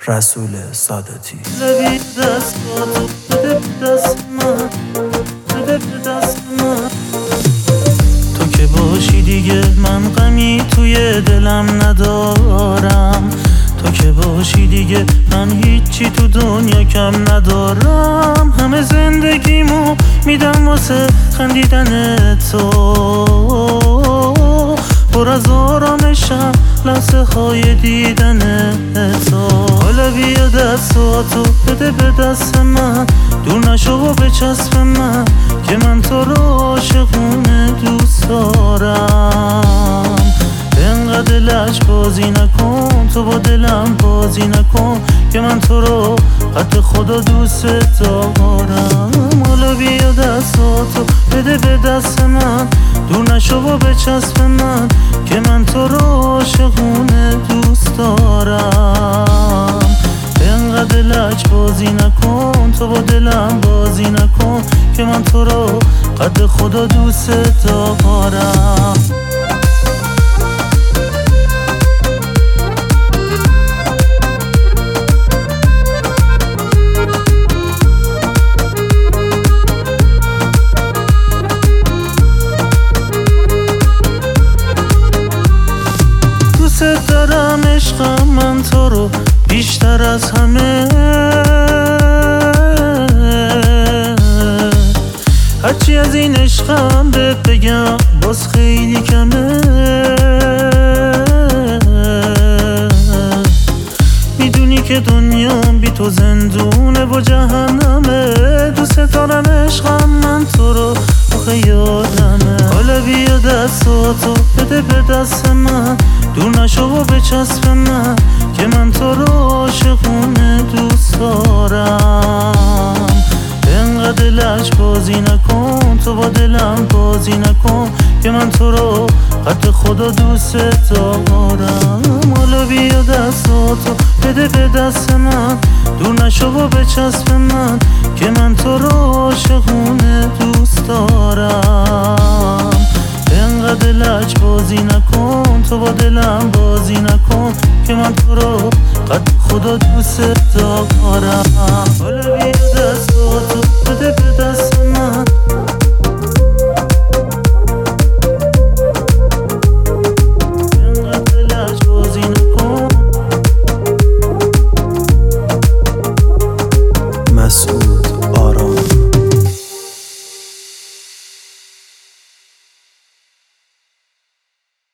رسول ساداتی. لبی دستاتو بده به دست من، بده به دست من. تو که باشی دیگه من غمی توی دلم ندارم، تو که باشی دیگه من هیچی تو دنیا کم ندارم. همه زندگیمو میدم واسه خندیدن تو، پر از آرامشم لحظه های دیدن تو. حالا بیا دستاتو بده به دست من، دور نشو و بچسب من که من تو رو عاشقونه دوست دارم. انقدر لج بازی نکن، تو با دلم بازی نکن که من تو رو قد خدا دوست دارم. حالا بیا دستاتو بده به دست من، دور نشو و بچسب من که من تو رو عاشقونه دوست دارم. انقدر لج بازی نکن، تو با دلم بازی نکن که من تو رو قد خدا دوست دارم. دوست دارم عشقم من تو رو بیشتر از همه، هرچی از این عشقم بهت بگم باز خیلی کمه. میدونی که دنیام بی تو زندونه و جهنمه، دوست دارم عشقم من تو رو آخه یادمه. حالا بیا دستاتو بده به دست من، دور نشو و بچسب من که من تو رو عاشقونه دوست دارم. انقدر لج بازی نکن، تو با دلم بازی نکن که من تو رو قد خدا دوست دارم. حالا بیا دستاتو بده به دست من، دور نشو و بچسب من که من تو رو عاشقونه دوست دارم. انقدر لج بازی نکن، تو با دلم بازی نکن که من تو رو قد خدا دوست دارم. حالا بیا